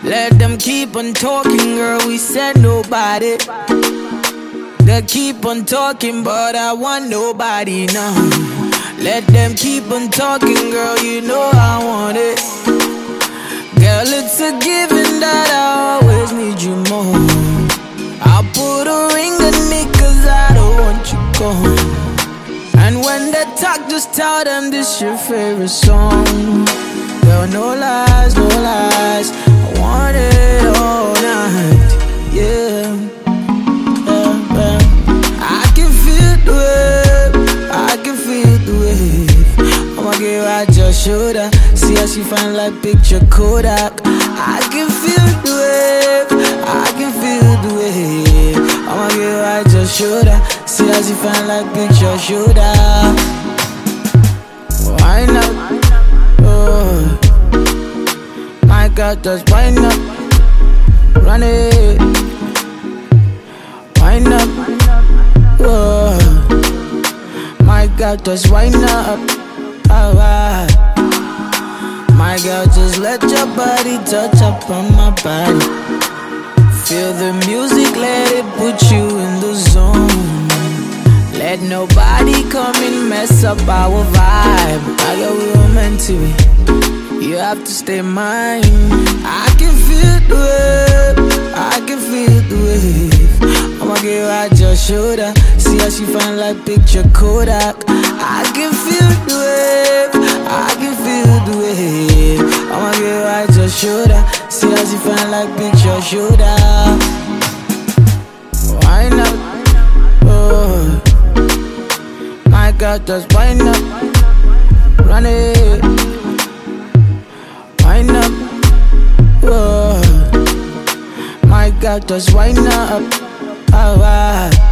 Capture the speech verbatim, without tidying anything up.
Let them keep on talking, girl, we said nobody. They keep on talking, but I want nobody now. Let them keep on talking, girl, you know I want it. Girl, it's a given that I always need you more. I'll put a ring on it cause I don't want you gone. And when they talk, just tell them this your favorite song. Girl, no lies, no lies, I want it all night, yeah, yeah, yeah. I can feel the wave, I can feel the wave. I'ma give her just shoulder, see how she fine like picture Kodak. I can feel the wave, I can feel the wave. I'ma give her just shoulder, see how she fine like picture shoulder. Why not? Oh, my God, just wind up, run it, wind up. Oh, my God, just wind up, alright. My girl, just let your body touch up on my body. Feel the music, let it put you in the zone. Let nobody come and mess up our vibe. I got we were meant to be. You have to stay mine. I can feel the wave, I can feel the wave. I'ma give her just shoulder, see how she fine like picture Kodak. I can feel the wave, I can feel the wave. I'ma give her just shoulder, see how she fine like picture shoulder. Why not? Oh, my God, just wind up, run it, wind up. Oh, my God, just wind up, alright.